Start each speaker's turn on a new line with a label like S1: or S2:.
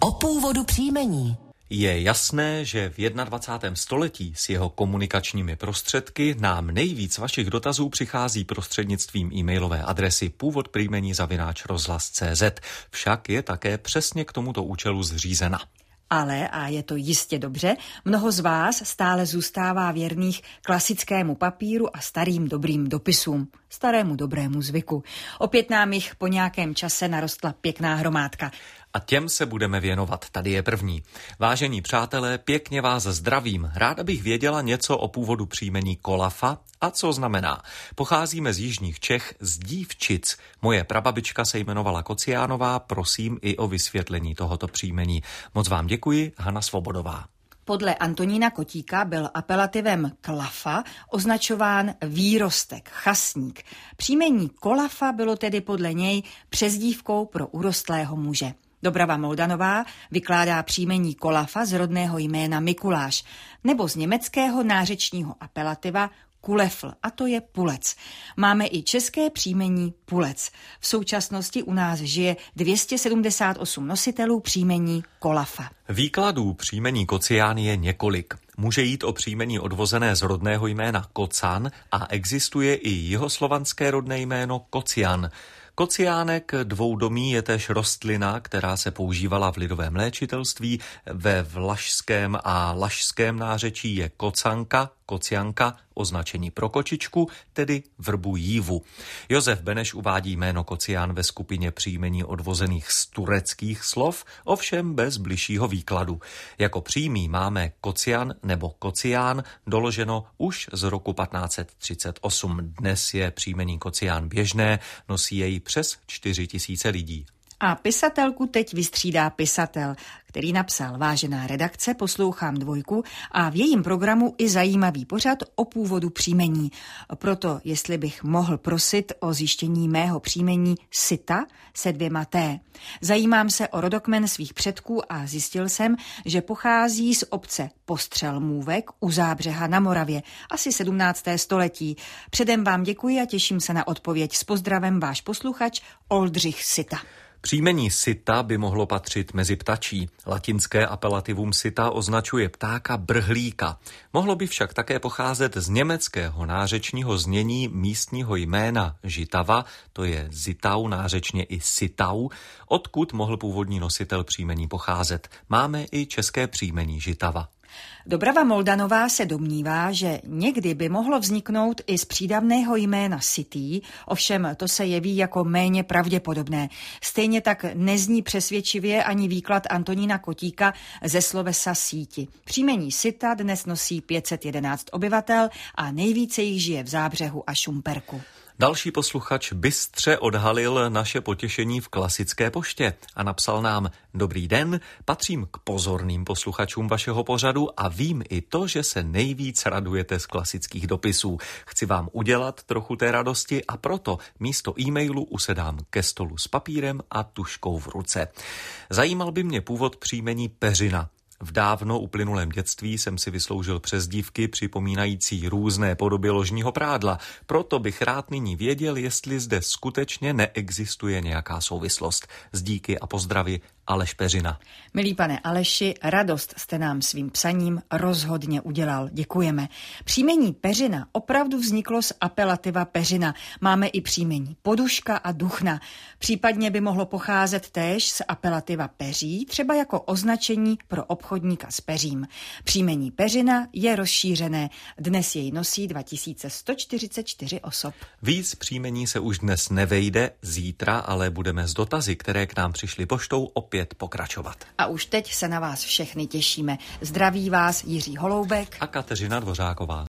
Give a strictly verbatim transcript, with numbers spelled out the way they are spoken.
S1: O původu příjmení.
S2: Je jasné, že v dvacátém prvním století s jeho komunikačními prostředky nám nejvíc vašich dotazů přichází prostřednictvím e-mailové adresy původ příjmení zavináč rozhlas tečka cé zet. Však je také přesně k tomuto účelu zřízena.
S3: Ale, a je to jistě dobře, mnoho z vás stále zůstává věrných klasickému papíru a starým dobrým dopisům, starému dobrému zvyku. Opět nám jich po nějakém čase narostla pěkná hromádka.
S2: A těm se budeme věnovat. Tady je první. Vážení přátelé, pěkně vás zdravím. Ráda bych věděla něco o původu příjmení Kolafa a co znamená. Pocházíme z jižních Čech, z Dívčic. Moje prababička se jmenovala Kociánová, prosím i o vysvětlení tohoto příjmení. Moc vám děkuji, Hana Svobodová.
S3: Podle Antonína Kotíka byl apelativem Klafa označován výrostek, chasník. Příjmení Kolafa bylo tedy podle něj přezdívkou pro urostlého muže. Dobrava Moldanová vykládá příjmení Kolafa z rodného jména Mikuláš nebo z německého nářečního apelativa Kulefl, a to je pulec. Máme i české příjmení Pulec. V současnosti u nás žije dvě stě sedmdesát osm nositelů příjmení Kolafa.
S2: Výkladů příjmení Kocián je několik. Může jít o příjmení odvozené z rodného jména Kocan a existuje i jihoslovanské rodné jméno Kocian. Kociánek dvoudomý je též rostlina, která se používala v lidovém léčitelství. Ve vlašském a lašském nářečí je kocanka, kocianka, označení pro kočičku, tedy vrbu jívu. Josef Beneš uvádí jméno Kocián ve skupině příjmení odvozených z tureckých slov, ovšem bez bližšího výkladu. Jako přímý máme Kocian nebo Kocián, doloženo už z roku patnáct set třicet osm. Dnes je příjmení Kocián běžné, nosí jej přes čtyři tisíce lidí.
S3: A pisatelku teď vystřídá pisatel, který napsal: vážená redakce, poslouchám Dvojku a v jejím programu i zajímavý pořad o původu příjmení. Proto, jestli bych mohl prosit o zjištění mého příjmení Sita se dvěma T. Zajímám se o rodokmen svých předků a zjistil jsem, že pochází z obce Postřelmůvek u Zábřeha na Moravě, asi sedmnácté století. Předem vám děkuji a těším se na odpověď. S pozdravem váš posluchač Oldřich Sita.
S2: Příjmení Sita by mohlo patřit mezi ptačí. Latinské apelativum Sita označuje ptáka brhlíka. Mohlo by však také pocházet z německého nářečního znění místního jména Žitava, to je Zitau, nářečně i Sitau, odkud mohl původní nositel příjmení pocházet. Máme i české příjmení Žitava.
S3: Dobrava Moldanová se domnívá, že někdy by mohlo vzniknout i z přídavného jména Sitý, ovšem to se jeví jako méně pravděpodobné. Stejně tak nezní přesvědčivě ani výklad Antonína Kotíka ze slovesa síti. Příjmení Sita dnes nosí pět set jedenáct obyvatel a nejvíce jich žije v Zábřehu a Šumperku.
S2: Další posluchač bystře odhalil naše potěšení v klasické poště a napsal nám: Dobrý den, patřím k pozorným posluchačům vašeho pořadu a vím i to, že se nejvíc radujete z klasických dopisů. Chci vám udělat trochu té radosti a proto místo e-mailu usedám ke stolu s papírem a tužkou v ruce. Zajímal by mě původ příjmení Peřina. V dávno uplynulém dětství jsem si vysloužil přezdívky připomínající různé podoby ložního prádla. Proto bych rád nyní věděl, jestli zde skutečně neexistuje nějaká souvislost. S díky a pozdravy, Aleš Peřina.
S3: Milý pane Aleši, radost jste nám svým psaním rozhodně udělal. Děkujeme. Příjmení Peřina opravdu vzniklo z apelativa Peřina. Máme i příjmení Poduška a Duchna. Případně by mohlo pocházet též z apelativa Peří, třeba jako označení pro obchodníka s peřím. Příjmení Peřina je rozšířené. Dnes jej nosí dva tisíce sto čtyřicet čtyři osob.
S2: Víc příjmení se už dnes nevejde, zítra ale budeme s dotazy, které k nám přišly poštou, opět pokračovat.
S3: A už teď se na vás všechny těšíme. Zdraví vás Jiří Holoubek
S2: a Kateřina Dvořáková.